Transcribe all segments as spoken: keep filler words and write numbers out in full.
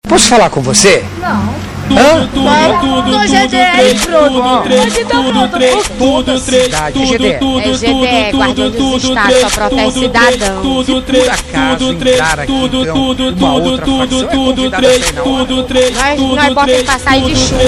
Posso falar com você? Não. Hã? Tudo, G D, tudo, hoje tá pronto. Toda cidade, G D. É G D, Guardião dos Estados, só protege cidadão. Se por acaso entrar aqui, então, uma outra facção é convidada a sair na hora. Nós, nós botamos pra sair de chuva.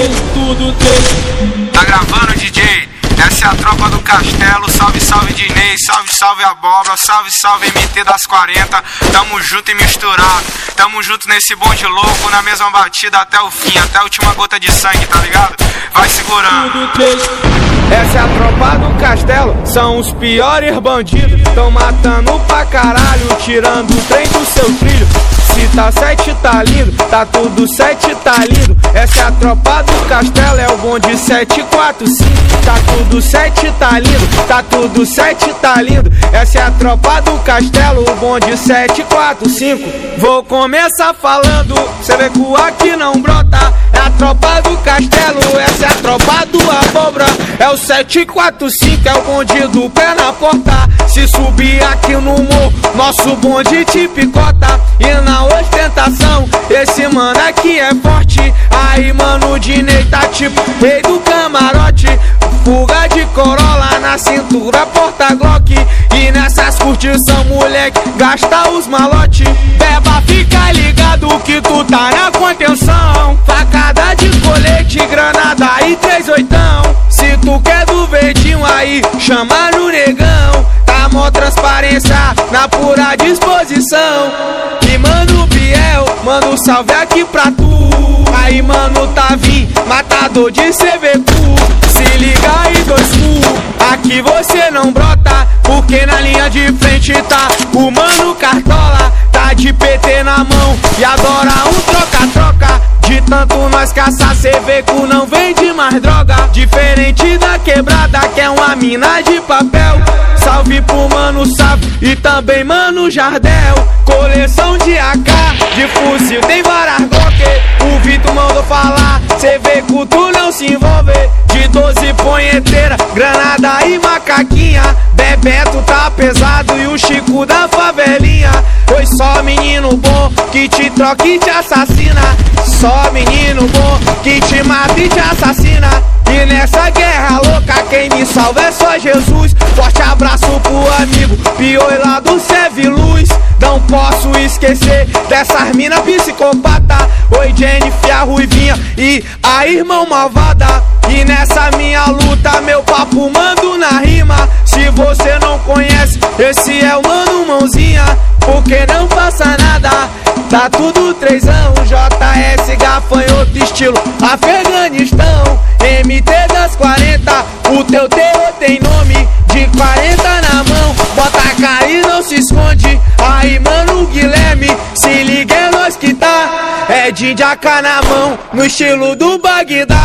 Tá gravando, D J? Essa é a tropa do Castelo. Salve, salve Dinei, salve, salve Abóbora, salve, salve M T das quarenta. Tamo junto e misturado, tamo junto nesse bonde louco, na mesma batida até o fim, até a última gota de sangue, tá ligado? Vai segurando. Essa é a tropa do Castelo, são os piores bandidos. Tão matando pra caralho, tirando o trem do seu trilho. Se tá sete tá lindo, tá tudo sete tá lindo. Essa é a tropa do Castelo, é o bonde sete quatro cinco. Tá tudo sete tá lindo, tá tudo sete tá lindo. Essa é a tropa do Castelo, o bonde sete quatro cinco. Vou começar falando, cê vê que o aqui não brota. É a tropa do Castelo, essa é a tropa do Abóbora. É o sete quatro cinco, é o bonde do pé na porta. Se subir aqui no morro, nosso bonde te picota. E na ostentação, esse mano aqui é forte. Aí mano, o Dinei tá tipo rei do camarote. Fuga de Corolla na cintura, porta Glock. E nessas curtição, moleque, gasta os malote. Beba, fica ligado que tu tá na contenção. Facada de colete, granada e três oitão. Se tu quer do verdinho aí, chama no negão. Tá mó transparência, na pura disposição. E mano Biel, manda um salve aqui pra tu. Aí mano Tavi, matador de C V Q. Se liga aí dois cu, aqui você não brota. Porque na linha de frente tá o mano Cartola. Tá de P T na mão e adora um troca-troca. De tanto nós caçar C V Q não vende mais droga. Diferente da quebrada que é uma mina de papel. Salve pro mano Sábio e também mano Jardel. Coleção de A K, de fuzil tem várias Glock. O Vitor mandou falar, C V Q tu não se envolve. De doze punheteira, granada e macaquinha. Bebeto tá pesado e o Chico da favelinha. Pois só menino bom que te troca e te assassina. Só menino bom que te mata e te assassina. E nessa guerra louca quem me salva é só Jesus. Forte abraço pro amigo Pioi lá do Serve Luz. Não posso esquecer dessas mina psicopata. Oi Jennifer, a ruivinha e a irmã malvada. E nessa minha luta meu papo mando na rima. Se você não conhece, esse é o mano Mãozinha. Porque não passa nada, tá tudo trêsão. J S gafanhoto estilo Afeganistão. M T das quarenta, o teu terror tem nome. De quarenta na mão, bota a cara e não se esconde. Aí mano Guilherme, se liga é nós que tá. É de A K na mão, no estilo do Bagdá.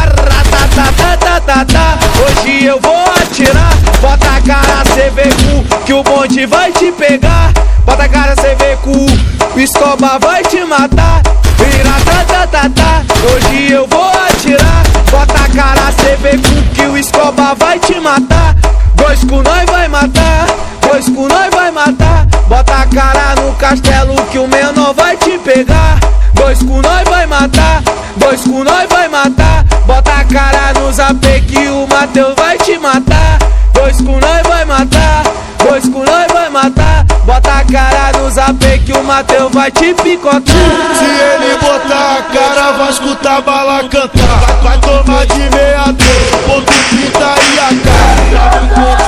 Ratatatatata, hoje eu vou atirar. Bota a cara C V Q, que o bonde vai te pegar. Bota a cara C V Q, o Escobar vai te matar. Vira tatatata, hoje eu vou atirar. Bota a cara C V Q, que o Escobar vai te matar. Dois cu nós vai matar, dois cu nós vai matar. Bota a cara no Castelo que o menor vai te pegar. Dois cu nós vai matar, dois cu nós vai matar. Bota a cara no Zap que o Mateus vai te matar. Dois cu nós vai matar, dois cu nós vai matar. Bota a cara no Zap que o Mateus vai te picotar. Se ele botar a cara vai escutar bala cantar. Vai tomar de meia dor, ponto trinta e a cara.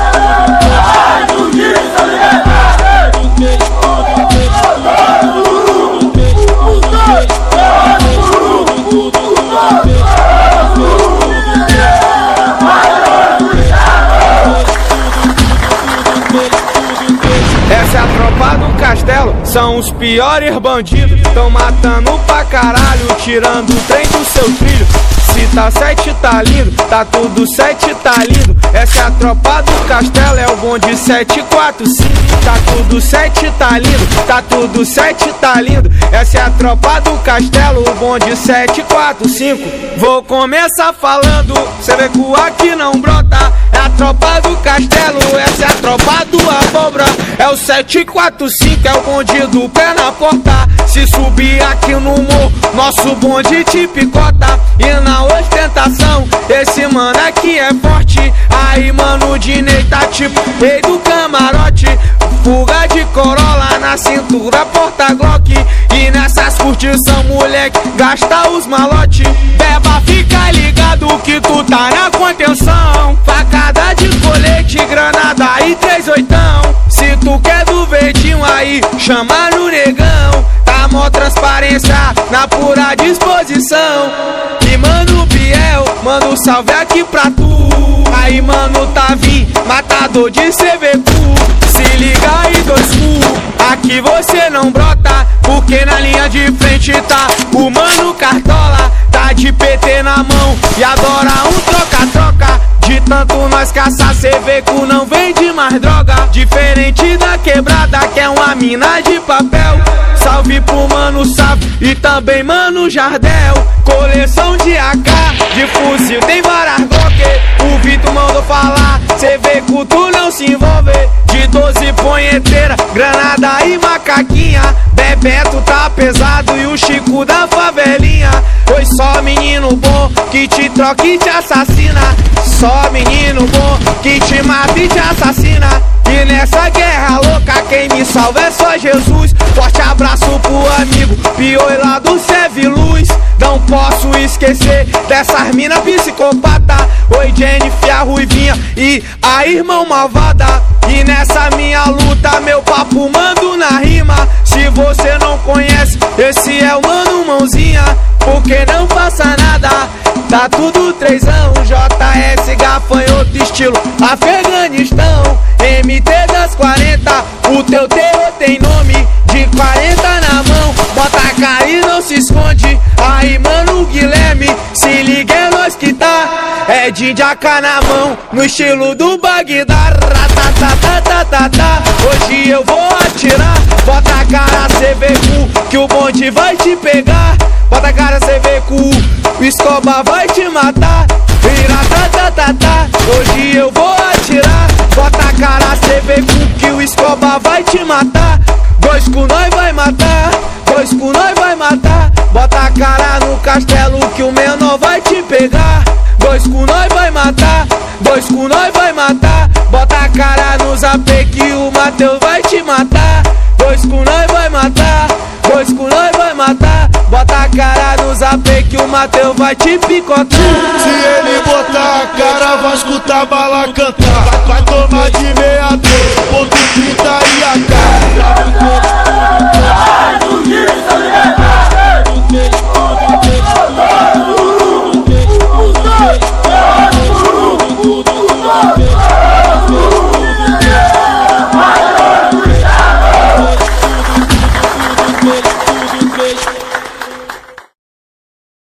Essa é a tropa do Castelo, são os piores bandidos. Tão matando pra caralho, tirando o trem do seu trilho. Se tá sete, tá lindo, tá tudo sete, tá lindo. Essa é a tropa do Castelo, é o bonde sete quatro cinco. Tá tudo sete, tá lindo, tá tudo sete, tá lindo. Essa é a tropa do Castelo, o bonde sete quatro cinco. Vou começar falando, cê vê que o aqui não brota. É a tropa do Castelo, essa é a tropa do Abóbora. É o sete quatro cinco, é o bonde do pé na porta. Se subir aqui no morro, nosso bonde te picota. E na ostentação, esse mano aqui é forte. Aí mano, o Dinei tá tipo rei do camarote. Fuga de Corolla na cintura, porta Glock. E nessas curtição, moleque, gasta os malote. Beba, fica ligado que tu tá na contenção. Facada de colete, granada e três oitão. Se tu quer do verdinho aí, chama no negão. Tá mó transparência, na pura disposição. E mano, Biel, manda um salve aqui pra tu. Aí mano, Tavi, matador de C V Q. Se liga aí, dois cu, aqui você não brota. Porque na linha de frente tá o mano Cartola. Tá de P T na mão e adora um troca-troca. De tanto nós caçar, C V Q não vende mais droga. Diferente da quebrada, que é uma mina de papel. Salve pro mano Sapo e também mano Jardel. Coleção de A K, de fuzil tem várias Glock. O Vitor mandou falar, C V Q tu não se envolve. De doze punheteira, granada e macaquinha. Bebeto tá pesado e o Chico da favelinha. Pois só menino bom que te troca e te assassina. Só menino bom que te mata e te assassina. E nessa guerra louca quem me salva é só Jesus. Forte abraço pro amigo Pioi lá do Serve Luz. Não posso esquecer dessas mina psicopata. Oi Jennifer, a Ruivinha e a irmão malvada. E nessa minha luta meu papo mando na rima. Se você não conhece, esse é o mano Mãozinha. Porque não faça nada, tá tudo trêsão. J S, gafanhoto, estilo Afeganistão. M T das quarenta, o teu terror tem nome. De quarenta na mão, bota a cara e não se esconde. Aí mano Guilherme, se liga é nós que tá. É de jaca na mão, no estilo do Bagdá. Ratatatatata, hoje eu vou atirar. Bota a cara C V Q, que o bonde vai te pegar. Bota a cara C V Q, o Escobar vai te matar. Ratatatatata, hoje eu vou atirar. Bota a cara C V Q, que o Escobar vai te matar. Dois cu nós vai matar, dois cu nós vai matar. Bota a cara no Castelo que o menor vai te pegar. Dois cu nós vai matar, dois cu nós vai matar. Bota a cara no Zap que o Mateus vai te matar. Dois cu nós vai matar, dois cu nós vai matar. Bota a cara no Zap que o Mateus vai te picotar. Se ele botar a cara, vai escutar bala cantar. Vai tomar de meia dor, ponto trinta e a cara.